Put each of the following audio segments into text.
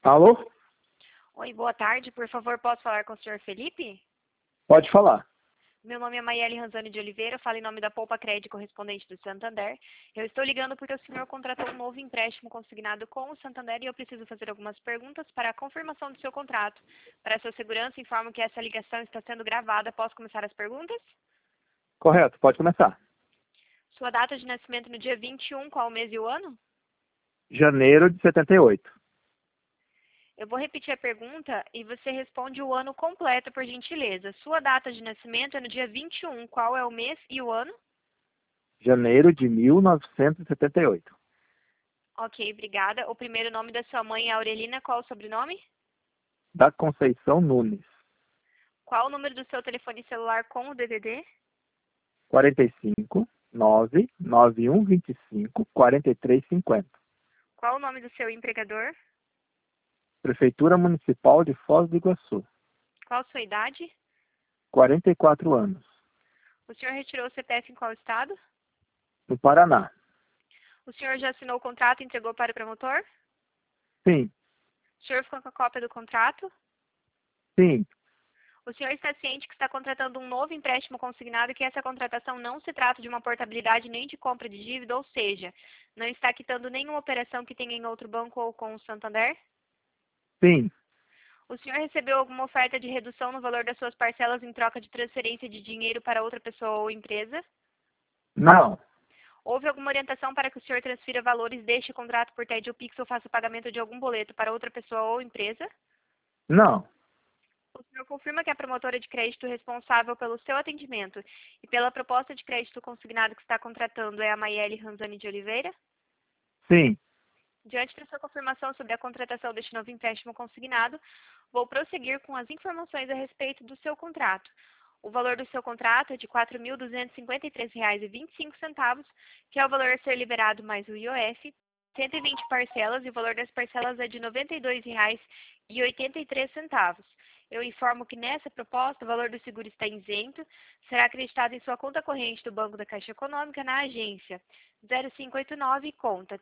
Alô? Oi, boa tarde. Por favor, posso falar com o senhor Felipe? Pode falar. Meu nome é Maiele Ranzani de Oliveira, falo em nome da Poupa Crédito correspondente do Santander. Eu estou ligando porque o senhor contratou um novo empréstimo consignado com o Santander e eu preciso fazer algumas perguntas para a confirmação do seu contrato. Para sua segurança, informo que essa ligação está sendo gravada. Posso começar as perguntas? Correto, pode começar. Sua data de nascimento no dia 21, qual o mês e o ano? Janeiro de 78. Eu vou repetir a pergunta e você responde o ano completo, por gentileza. Sua data de nascimento é no dia 21, qual é o mês e o ano? Janeiro de 1978. Ok, obrigada. O primeiro nome da sua mãe é Aurelina, qual o sobrenome? Da Conceição Nunes. Qual o número do seu telefone celular com o DDD? 45 99125 4350. Qual o nome do seu empregador? Prefeitura Municipal de Foz do Iguaçu. Qual sua idade? 44 anos. O senhor retirou o CPF em qual estado? No Paraná. O senhor já assinou o contrato e entregou para o promotor? Sim, O senhor ficou com a cópia do contrato? sim. O senhor está ciente que está contratando um novo empréstimo consignado e que essa contratação não se trata de uma portabilidade nem de compra de dívida, ou seja, não está quitando nenhuma operação que tenha em outro banco ou com o Santander? Sim. O senhor recebeu alguma oferta de redução no valor das suas parcelas em troca de transferência de dinheiro para outra pessoa ou empresa? Não. Houve alguma orientação para que o senhor transfira valores deste contrato por TED ou Pix ou faça pagamento de algum boleto para outra pessoa ou empresa? Não. O senhor confirma que a promotora de crédito responsável pelo seu atendimento e pela proposta de crédito consignado que está contratando é a Maiele Ranzani de Oliveira? Sim. Diante da sua confirmação sobre a contratação deste novo empréstimo consignado, vou prosseguir com as informações a respeito do seu contrato. O valor do seu contrato é de R$ 4.253,25, que é o valor a ser liberado mais o IOF, 120 parcelas e o valor das parcelas é de R$ 92,83. Eu informo que nessa proposta o valor do seguro está isento, será acreditado em sua conta corrente do Banco da Caixa Econômica na agência 0589, conta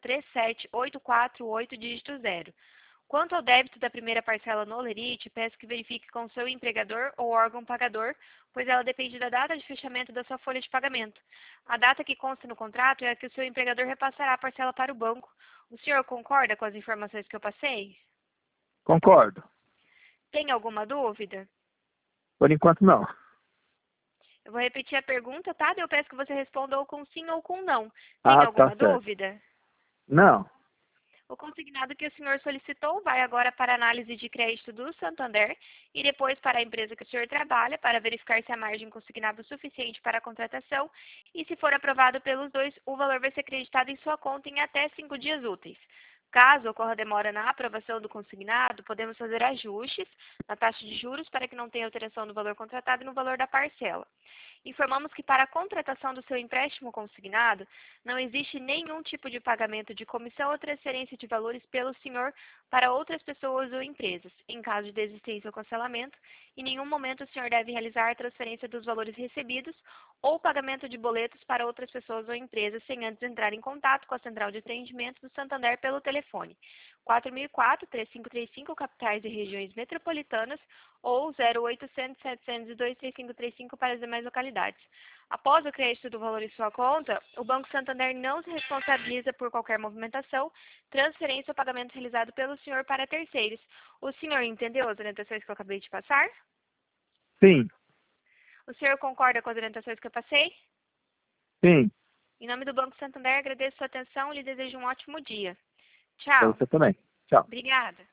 37848, dígito 0. Quanto ao débito da primeira parcela no Olerite, peço que verifique com seu empregador ou órgão pagador, pois ela depende da data de fechamento da sua folha de pagamento. A data que consta no contrato é a que o seu empregador repassará a parcela para o banco. O senhor concorda com as informações que eu passei? Concordo. Tem alguma dúvida? Por enquanto, não. Eu vou repetir a pergunta, tá? Eu peço que você responda ou com sim ou com não. Tem Ah, tá alguma certo. dúvida? Não. O consignado que o senhor solicitou vai agora para a análise de crédito do Santander e depois para a empresa que o senhor trabalha para verificar se a margem consignada é suficiente para a contratação e, se for aprovado pelos dois, o valor vai ser acreditado em sua conta em até 5 dias úteis. Caso ocorra demora na aprovação do consignado, podemos fazer ajustes na taxa de juros para que não tenha alteração no valor contratado e no valor da parcela. Informamos que para a contratação do seu empréstimo consignado, não existe nenhum tipo de pagamento de comissão ou transferência de valores pelo senhor para outras pessoas ou empresas. Em caso de desistência ou cancelamento, em nenhum momento o senhor deve realizar a transferência dos valores recebidos ou pagamento de boletos para outras pessoas ou empresas sem antes entrar em contato com a central de atendimento do Santander pelo telefone 4004-3535, capitais e regiões metropolitanas, ou 0800-702-3535 para as demais localidades. Após o crédito do valor em sua conta, o Banco Santander não se responsabiliza por qualquer movimentação, transferência ou pagamento realizado pelo senhor para terceiros. O senhor entendeu as orientações que eu acabei de passar? Sim. O senhor concorda com as orientações que eu passei? Sim. Em nome do Banco Santander, agradeço sua atenção e lhe desejo um ótimo dia. Para Tchau. você também. Tchau. Obrigada.